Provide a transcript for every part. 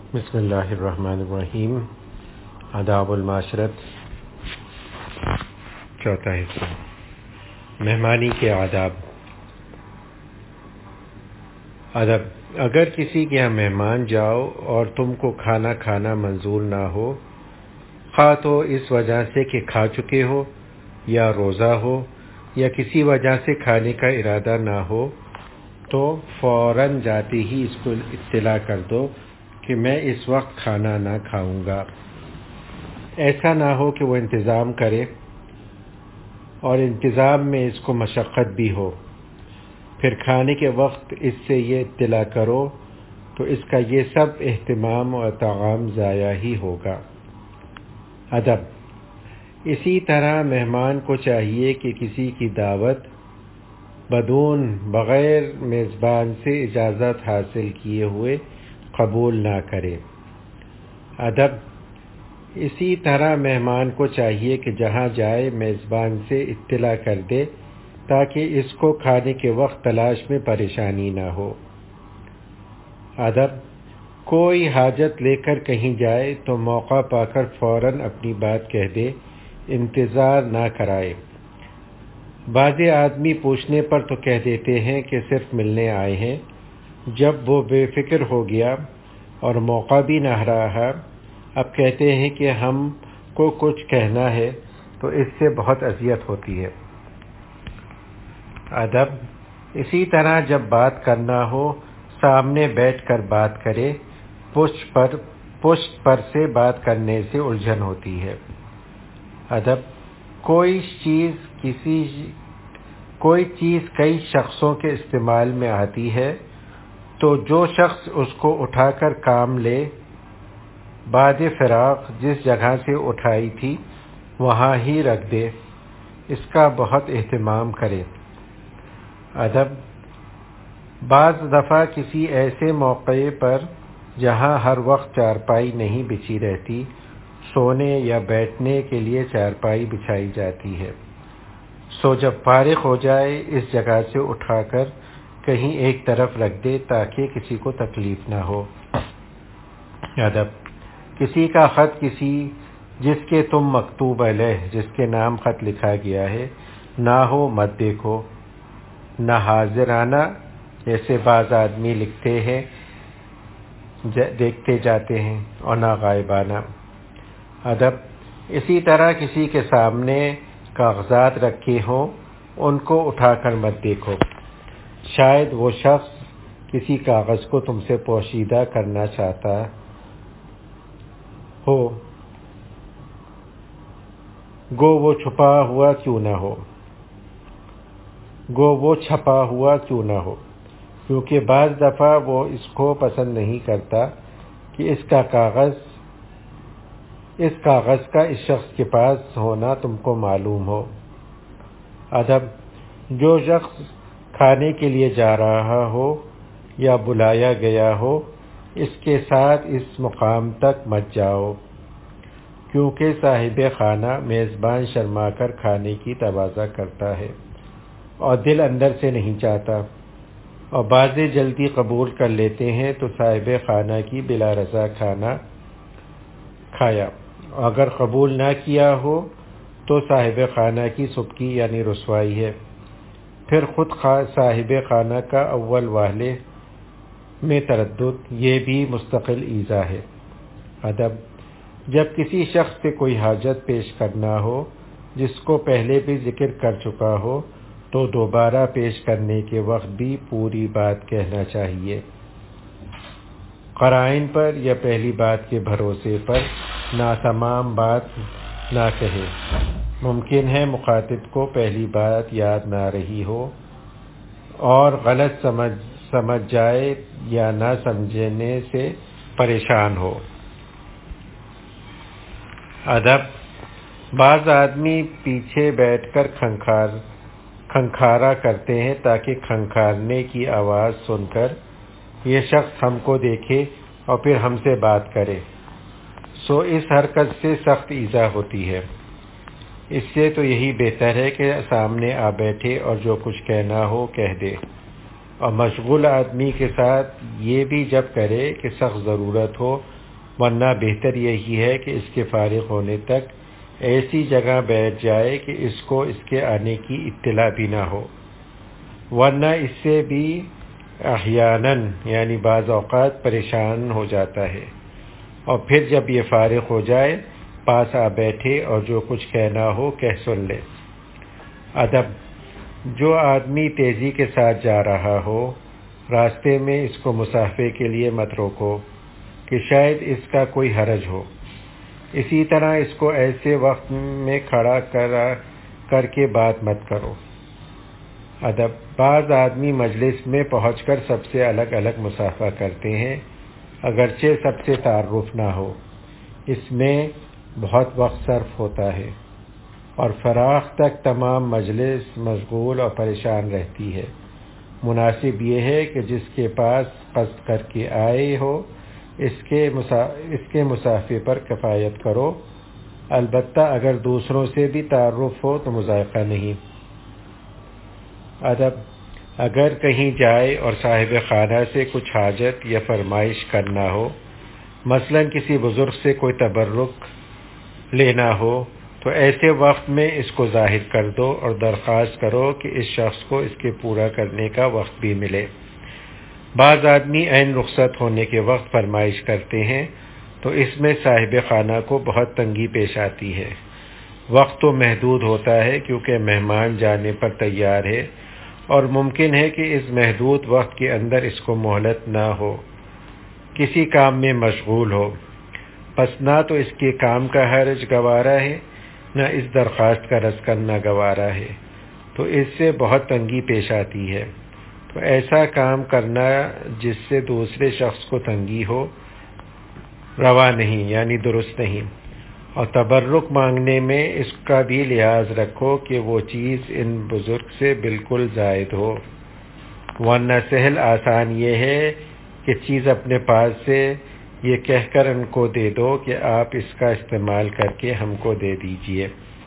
بسم اللہ الرحمن الرحیم۔ آداب المعاشرت، چوتھا حصہ، مہمانی کے آداب۔ ادب: اگر کسی کے یہاں مہمان جاؤ اور تم کو کھانا کھانا منظور نہ ہو، خواہ تو اس وجہ سے کہ کھا چکے ہو یا روزہ ہو یا کسی وجہ سے کھانے کا ارادہ نہ ہو، تو فوراً جاتے ہی اس کو اطلاع کر دو کہ میں اس وقت کھانا نہ کھاؤں گا۔ ایسا نہ ہو کہ وہ انتظام کرے اور انتظام میں اس کو مشقت بھی ہو، پھر کھانے کے وقت اس سے یہ اطلاع کرو تو اس کا یہ سب اہتمام اور طعام ضائع ہی ہوگا۔ ادب: اسی طرح مہمان کو چاہیے کہ کسی کی دعوت بغیر میزبان سے اجازت حاصل کیے ہوئے قبول نہ کرے۔ ادب: اسی طرح مہمان کو چاہیے کہ جہاں جائے میزبان سے اطلاع کر دے تاکہ اس کو کھانے کے وقت تلاش میں پریشانی نہ ہو۔ ادب: کوئی حاجت لے کر کہیں جائے تو موقع پا کر فوراً اپنی بات کہہ دے، انتظار نہ کرائے۔ بعض آدمی پوچھنے پر تو کہہ دیتے ہیں کہ صرف ملنے آئے ہیں، جب وہ بے فکر ہو گیا اور موقع بھی نہ رہا، اب کہتے ہیں کہ ہم کو کچھ کہنا ہے، تو اس سے بہت اذیت ہوتی ہے۔ ادب: اسی طرح جب بات کرنا ہو سامنے بیٹھ کر بات کرے، پشت پر سے بات کرنے سے الجھن ہوتی ہے۔ ادب: کوئی چیز کئی شخصوں کے استعمال میں آتی ہے تو جو شخص اس کو اٹھا کر کام لے، بعد فراق جس جگہ سے اٹھائی تھی وہاں ہی رکھ دے، اس کا بہت اہتمام کرے۔ ادب: بعض دفعہ کسی ایسے موقع پر جہاں ہر وقت چارپائی نہیں بچھی رہتی، سونے یا بیٹھنے کے لیے چارپائی بچھائی جاتی ہے، سو جب فارغ ہو جائے اس جگہ سے اٹھا کر کہیں ایک طرف رکھ دے تاکہ کسی کو تکلیف نہ ہو۔ ادب: کسی کا خط جس کے تم مکتوب علیہ، جس کے نام خط لکھا گیا ہے، نہ ہو مت دیکھو، نہ حاضرانہ جیسے بعض آدمی لکھتے ہیں دیکھتے جاتے ہیں، اور نہ غائبانہ۔ ادب: اسی طرح کسی کے سامنے کاغذات رکھے ہوں، ان کو اٹھا کر مت دیکھو، شاید وہ شخص کسی کاغذ کو تم سے پوشیدہ کرنا چاہتا ہو، گو وہ چھپا ہوا کیوں نہ ہو، کیونکہ بعض دفعہ وہ اس کو پسند نہیں کرتا کہ اس کاغذ کا اس شخص کے پاس ہونا تم کو معلوم ہو۔ ادب: جو شخص کھانے کے لیے جا رہا ہو یا بلایا گیا ہو، اس کے ساتھ اس مقام تک مت جاؤ، کیونکہ صاحب خانہ میزبان شرما کر کھانے کی تقاضا کرتا ہے اور دل اندر سے نہیں چاہتا، اور بعض جلدی قبول کر لیتے ہیں تو صاحب خانہ کی بلا رضا کھانا کھایا، اگر قبول نہ کیا ہو تو صاحب خانہ کی سبکی یعنی رسوائی ہے، پھر خود صاحب خانہ کا اول واہلے میں تردد، یہ بھی مستقل ایذا ہے۔ ادب: جب کسی شخص سے کوئی حاجت پیش کرنا ہو جس کو پہلے بھی ذکر کر چکا ہو تو دوبارہ پیش کرنے کے وقت بھی پوری بات کہنا چاہیے، قرائن پر یا پہلی بات کے بھروسے پر ناتمام بات نہ کہے۔ ممکن ہے مخاطب کو پہلی بات یاد نہ رہی ہو اور غلط سمجھ جائے یا نہ سمجھنے سے پریشان ہو۔ ادب: بعض آدمی پیچھے بیٹھ کر کھنکھارا کرتے ہیں تاکہ کھنکھارنے کی آواز سن کر یہ شخص ہم کو دیکھے اور پھر ہم سے بات کرے، سو اس حرکت سے سخت ایذا ہوتی ہے۔ اس سے تو یہی بہتر ہے کہ سامنے آ بیٹھے اور جو کچھ کہنا ہو کہہ دے، اور مشغول آدمی کے ساتھ یہ بھی جب کرے کہ سخت ضرورت ہو ورنہ بہتر یہی ہے کہ اس کے فارغ ہونے تک ایسی جگہ بیٹھ جائے کہ اس کو اس کے آنے کی اطلاع بھی نہ ہو، ورنہ اس سے بھی احیاناً یعنی بعض اوقات پریشان ہو جاتا ہے، اور پھر جب یہ فارغ ہو جائے پاس آ بیٹھے اور جو کچھ کہنا ہو کہہ سن لے۔ ادب: جو آدمی تیزی کے ساتھ جا رہا ہو، راستے میں اس کو مصافحے کے لیے مت روکو کہ شاید اس کا کوئی حرج ہو، اسی طرح اس کو ایسے وقت میں کھڑا کر کے بات مت کرو۔ ادب: بعض آدمی مجلس میں پہنچ کر سب سے الگ الگ مصافحہ کرتے ہیں، اگرچہ سب سے تعارف نہ ہو، اس میں بہت وقت صرف ہوتا ہے، اور فراغ تک تمام مجلس مشغول اور پریشان رہتی ہے۔ مناسب یہ ہے کہ جس کے پاس قصد کر کے آئے ہو اس کے مصافحے پر کفایت کرو، البتہ اگر دوسروں سے بھی تعارف ہو تو مذائقہ نہیں۔ ادب: اگر کہیں جائے اور صاحب خانہ سے کچھ حاجت یا فرمائش کرنا ہو، مثلا کسی بزرگ سے کوئی تبرک لینا ہو، تو ایسے وقت میں اس کو ظاہر کر دو اور درخواست کرو کہ اس شخص کو اس کے پورا کرنے کا وقت بھی ملے۔ بعض آدمی عین رخصت ہونے کے وقت فرمائش کرتے ہیں تو اس میں صاحب خانہ کو بہت تنگی پیش آتی ہے۔ وقت تو محدود ہوتا ہے کیونکہ مہمان جانے پر تیار ہے، اور ممکن ہے کہ اس محدود وقت کے اندر اس کو مہلت نہ ہو، کسی کام میں مشغول ہو، پس نہ تو اس کے کام کا حرج گوارا ہے نہ اس درخواست کا رد کرنا گوارا ہے، تو اس سے بہت تنگی پیش آتی ہے۔ تو ایسا کام کرنا جس سے دوسرے شخص کو تنگی ہو روا نہیں، یعنی درست نہیں، اور تبرک مانگنے میں اس کا بھی لحاظ رکھو کہ وہ چیز ان بزرگ سے بالکل زائد ہو، ورنہ سہل آسان یہ ہے کہ چیز اپنے پاس سے یہ کہہ کر ان کو دے دو کہ آپ اس کا استعمال کر کے ہم کو دے دیجئے۔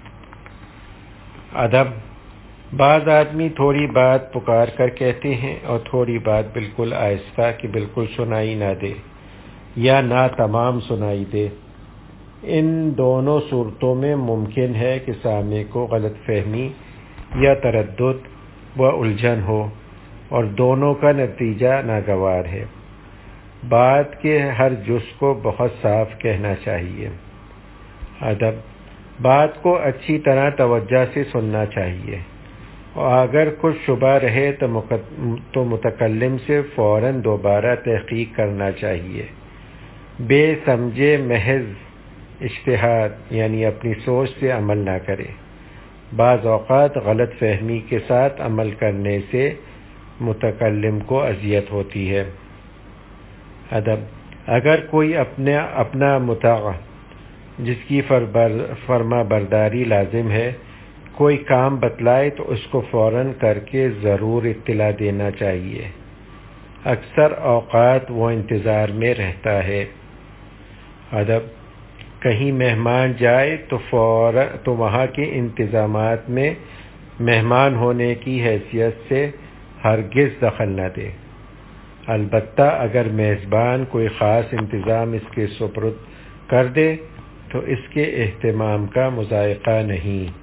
ادب: بعض آدمی تھوڑی بات پکار کر کہتے ہیں اور تھوڑی بات بالکل آہستہ کہ بالکل سنائی نہ دے یا نہ تمام سنائی دے۔ ان دونوں صورتوں میں ممکن ہے کہ سامع کو غلط فہمی یا تردد و الجھن ہو، اور دونوں کا نتیجہ ناگوار ہے۔ بات کے ہر جز کو بہت صاف کہنا چاہیے۔ ادب: بات کو اچھی طرح توجہ سے سننا چاہیے، اور اگر کچھ شبہ رہے تو متکلم سے فوراً دوبارہ تحقیق کرنا چاہیے، بے سمجھے محض اجتہاد یعنی اپنی سوچ سے عمل نہ کرے۔ بعض اوقات غلط فہمی کے ساتھ عمل کرنے سے متکلم کو اذیت ہوتی ہے۔ ادب: اگر کوئی اپنا مطاع جس کی فرما برداری لازم ہے کوئی کام بتلائے تو اس کو فوراً کر کے ضرور اطلاع دینا چاہیے، اکثر اوقات وہ انتظار میں رہتا ہے۔ ادب: کہیں مہمان جائے تو وہاں کے انتظامات میں مہمان ہونے کی حیثیت سے ہرگز دخل نہ دے، البتہ اگر میزبان کوئی خاص انتظام اس کے سپرد کر دے تو اس کے اہتمام کا مذائقہ نہیں۔